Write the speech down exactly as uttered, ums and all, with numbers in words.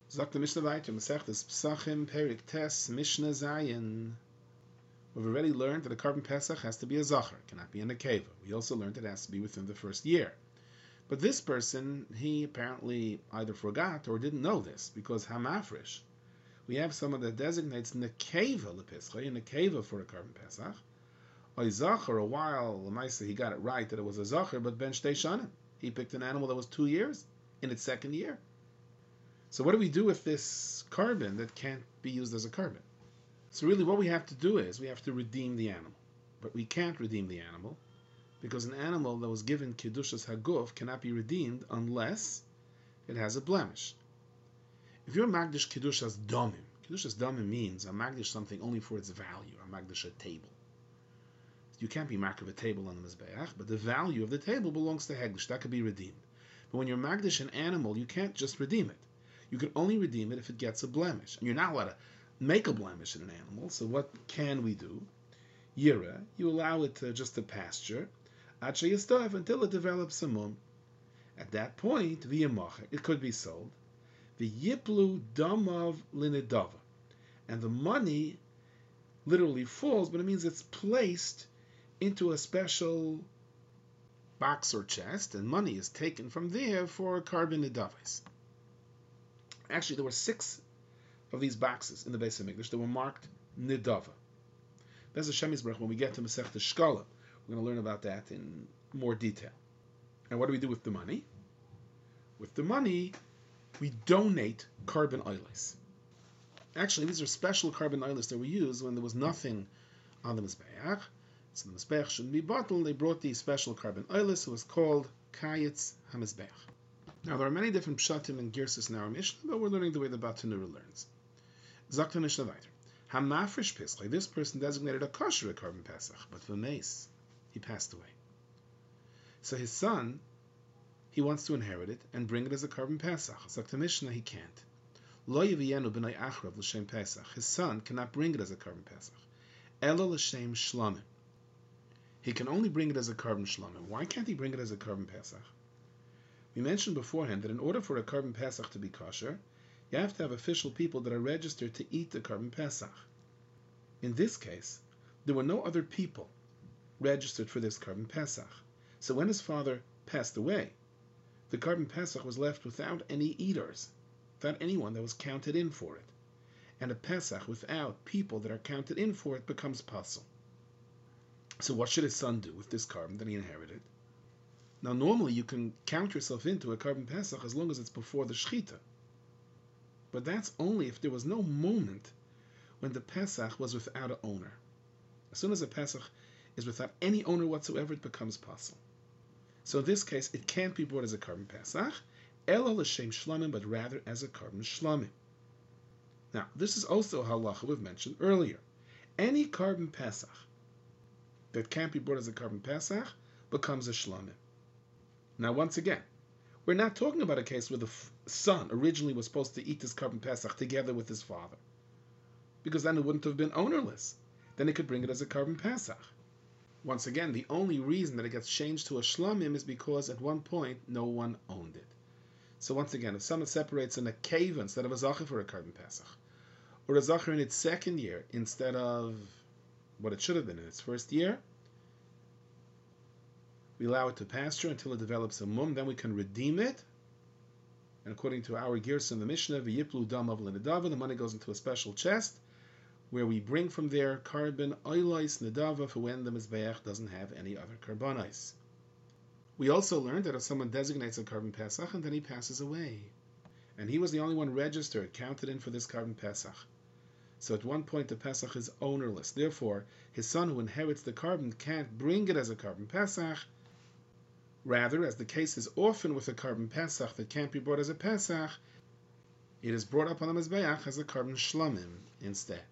Sagt the Mishnah weiter, Masechtes Pesachim, Perik Tes, Mishnah Zayin. We've already learned that a carbon pesach has to be a zachar, it cannot be a nekeva. We also learned it has to be within the first year. But this person, he apparently either forgot or didn't know this, because hamafresh, we have someone that designates nekeva lepischa, a nekeva for a carbon pesach. A zachar, a while, Lamaisa, he got it right that it was a zachar, but ben shtei shanim. He picked an animal that was two years in its second year. So what do we do with this carbon that can't be used as a carbon? So really what we have to do is we have to redeem the animal. But we can't redeem the animal because an animal that was given Kedushas Haguf cannot be redeemed unless it has a blemish. If you're a Magdish Kedushas Domim, Kedushas Domim means a Magdish something only for its value, a Magdish a table. You can't be Makar of a table on the Mizbeach, but the value of the table belongs to Hegdish, that could be redeemed. But when you're Magdish an animal, you can't just redeem it. You can only redeem it if it gets a blemish. And you're not allowed to make a blemish in an animal, so what can we do? Yira, you allow it to just to pasture, until it develops a mum. At that point, v'yamacha, it could be sold. V'yiplu damav linedava. And the money literally falls, but it means it's placed into a special box or chest, and money is taken from there for carbon nedavis. Actually, there were six of these boxes in the Beis HaMikdash that were marked Nidava. Bez Hashem Yisbarach, when we get to Masechta Shkala, we're going to learn about that in more detail. And what do we do with the money? With the money, we donate carbon oilers. Actually, these are special carbon oilers that we use when there was nothing on the Mizbeach. So the Mizbeach shouldn't be bottled. They brought these special carbon oilers. It was called Kayetz HaMizbeach. Now, there are many different pshatim and girsis in our Mishnah, but we're learning the way the Batanura learns. Zok the Mishnah weiter. Hamafresh Pesach, this person designated a kosher carbon Pesach, but v'meis, he passed away. So his son, he wants to inherit it and bring it as a carbon Pesach. Zok the Mishnah, he can't. Lo yiviyenu b'nai achrav l'shem Pesach. His son cannot bring it as a carbon Pesach. Elo l'shem shlamim. He can only bring it as a carbon shlamim. Why can't he bring it as a carbon Pesach? We mentioned beforehand that in order for a carbon Pesach to be kosher, you have to have official people that are registered to eat the carbon Pesach. In this case, there were no other people registered for this carbon Pesach. So when his father passed away, the carbon Pesach was left without any eaters, without anyone that was counted in for it. And a Pesach without people that are counted in for it becomes pasul. So what should his son do with this carbon that he inherited? Now, normally you can count yourself into a carbon Pesach as long as it's before the Shechita. But that's only if there was no moment when the Pesach was without an owner. As soon as a Pesach is without any owner whatsoever, it becomes pasul. So in this case, it can't be brought as a carbon Pesach, elo l'shem shlamim, but rather as a carbon shlamim. Now, this is also a halacha we've mentioned earlier. Any carbon Pesach that can't be brought as a carbon Pesach becomes a shlamim. Now, once again, we're not talking about a case where the f- son originally was supposed to eat this carbon Pesach together with his father, because then it wouldn't have been ownerless. Then he could bring it as a carbon Pesach. Once again, the only reason that it gets changed to a shlamim is because at one point no one owned it. So once again, if someone separates in a cave instead of a zachar for a carbon Pesach, or a zachar in its second year instead of what it should have been in its first year, we allow it to pasture until it develops a mum, then we can redeem it. And according to our gears in the Mishnah, v'yiplu damav l'nedava, the money goes into a special chest where we bring from there carbon oilais nedava for when the Mizbeach doesn't have any other carbonais. We also learned that if someone designates a carbon Pesach and then he passes away, and he was the only one registered, counted in for this carbon Pesach, so at one point the Pesach is ownerless. Therefore, his son who inherits the carbon can't bring it as a carbon Pesach. Rather, as the case is often with a carbon Pesach that can't be brought as a Pesach, it is brought up on the Mizbeach as a carbon Shlamim instead.